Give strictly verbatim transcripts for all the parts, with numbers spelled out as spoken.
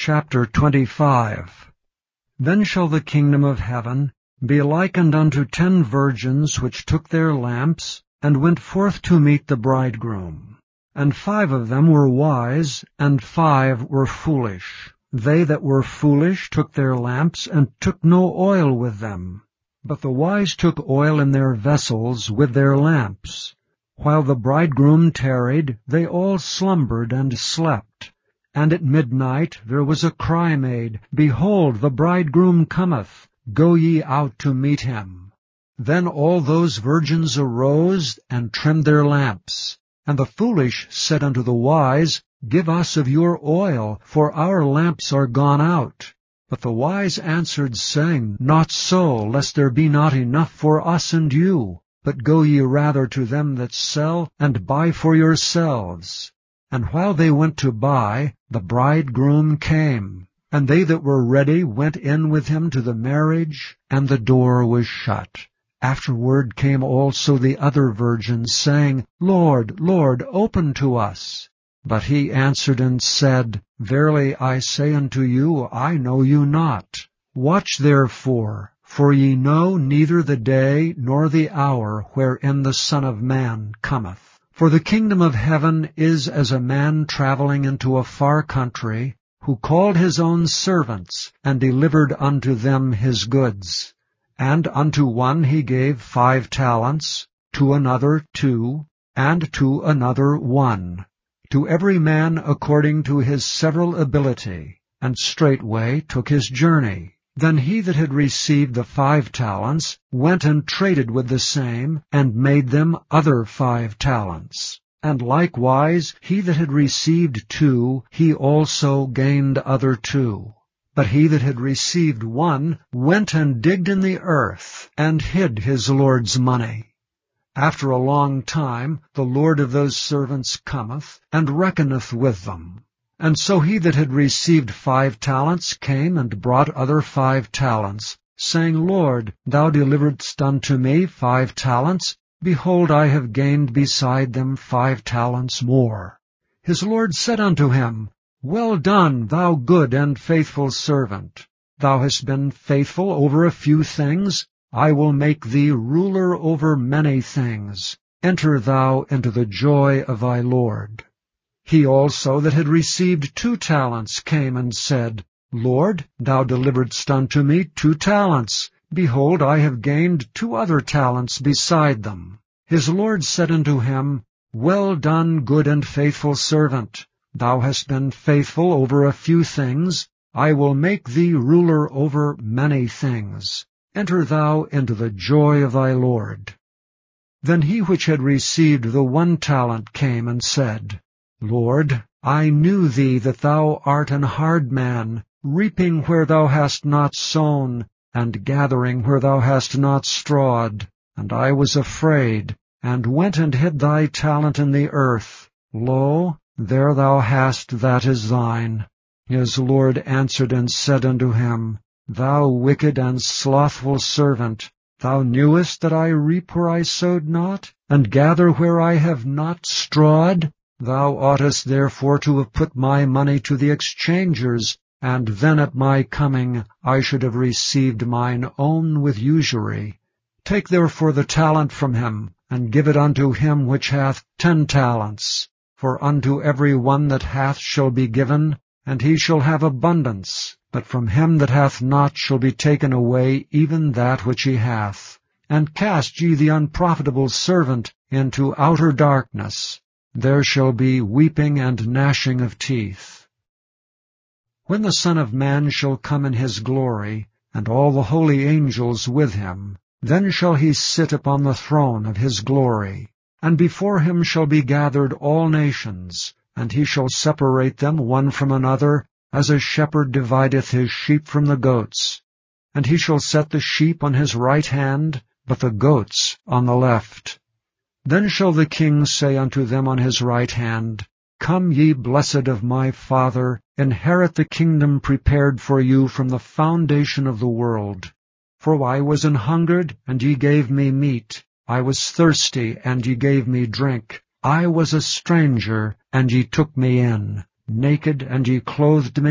Chapter twenty-five. Then shall the kingdom of heaven be likened unto ten virgins which took their lamps, and went forth to meet the bridegroom. And five of them were wise, and five were foolish. They that were foolish took their lamps, and took no oil with them. But the wise took oil in their vessels with their lamps. While the bridegroom tarried, they all slumbered and slept. And at midnight there was a cry made, Behold, the bridegroom cometh, go ye out to meet him. Then all those virgins arose, and trimmed their lamps. And the foolish said unto the wise, Give us of your oil, for our lamps are gone out. But the wise answered, saying, Not so, lest there be not enough for us and you. But go ye rather to them that sell, and buy for yourselves. And while they went to buy, the bridegroom came. And they that were ready went in with him to the marriage, and the door was shut. Afterward came also the other virgins, saying, Lord, Lord, open to us. But he answered and said, Verily I say unto you, I know you not. Watch therefore, for ye know neither the day nor the hour wherein the Son of Man cometh. For the kingdom of heaven is as a man traveling into a far country, who called his own servants, and delivered unto them his goods. And unto one he gave five talents, to another two, and to another one, to every man according to his several ability, and straightway took his journey. Then he that had received the five talents went and traded with the same, and made them other five talents. And likewise he that had received two, he also gained other two. But he that had received one went and digged in the earth, and hid his Lord's money. After a long time the Lord of those servants cometh, and reckoneth with them. And so he that had received five talents came and brought other five talents, saying, Lord, thou deliveredst unto me five talents. Behold, I have gained beside them five talents more. His Lord said unto him, Well done, thou good and faithful servant. Thou hast been faithful over a few things. I will make thee ruler over many things. Enter thou into the joy of thy Lord. He also that had received two talents came and said, Lord, thou deliveredst unto me two talents. Behold, I have gained two other talents beside them. His Lord said unto him, Well done, good and faithful servant. Thou hast been faithful over a few things. I will make thee ruler over many things. Enter thou into the joy of thy Lord. Then he which had received the one talent came and said, Lord, I knew thee that thou art an hard man, reaping where thou hast not sown, and gathering where thou hast not strawed. And I was afraid, and went and hid thy talent in the earth. Lo, there thou hast that is thine. His Lord answered and said unto him, Thou wicked and slothful servant, thou knewest that I reap where I sowed not, and gather where I have not strawed? Thou oughtest therefore to have put my money to the exchangers, and then at my coming I should have received mine own with usury. Take therefore the talent from him, and give it unto him which hath ten talents. For unto every one that hath shall be given, and he shall have abundance. But from him that hath not shall be taken away even that which he hath. And cast ye the unprofitable servant into outer darkness. There shall be weeping and gnashing of teeth. When the Son of Man shall come in his glory, and all the holy angels with him, then shall he sit upon the throne of his glory. And before him shall be gathered all nations, and he shall separate them one from another, as a shepherd divideth his sheep from the goats. And he shall set the sheep on his right hand, but the goats on the left. Then shall the King say unto them on his right hand, Come ye blessed of my Father, inherit the kingdom prepared for you from the foundation of the world. For I was an hungered, and ye gave me meat. I was thirsty, and ye gave me drink. I was a stranger, and ye took me in. naked, and ye clothed me,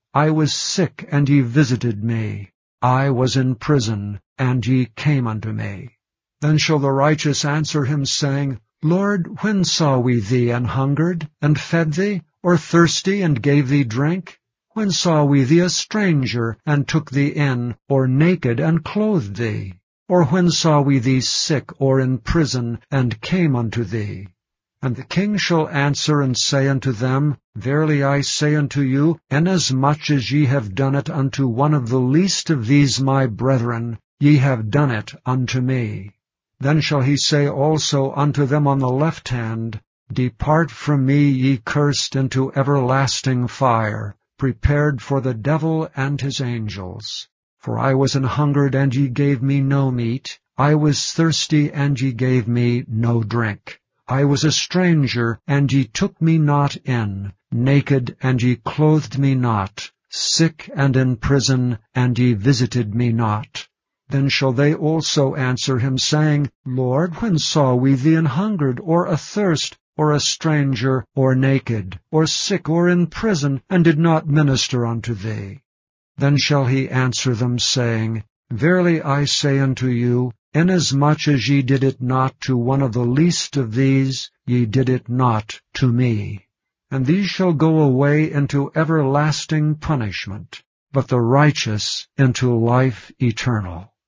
I was sick, and ye visited me. I was in prison, and ye came unto me. Then shall the righteous answer him, saying, Lord, when saw we thee an hungered, and fed thee, or thirsty, and gave thee drink? When saw we thee a stranger, and took thee in, or naked, and clothed thee? Or when saw we thee sick, or in prison, and came unto thee? And the king shall answer and say unto them, Verily I say unto you, inasmuch as ye have done it unto one of the least of these my brethren, ye have done it unto me. Then shall he say also unto them on the left hand, Depart from me, ye cursed, into everlasting fire, prepared for the devil and his angels. For I was an hungered, and ye gave me no meat. I was thirsty, and ye gave me no drink. I was a stranger, and ye took me not in, naked, and ye clothed me not, sick and in prison, and ye visited me not. Then shall they also answer him, saying, Lord, when saw we thee an hungered, or athirst, or a stranger, or naked, or sick, or in prison, and did not minister unto thee? Then shall he answer them, saying, Verily I say unto you, inasmuch as ye did it not to one of the least of these, ye did it not to me. And these shall go away into everlasting punishment, but the righteous into life eternal.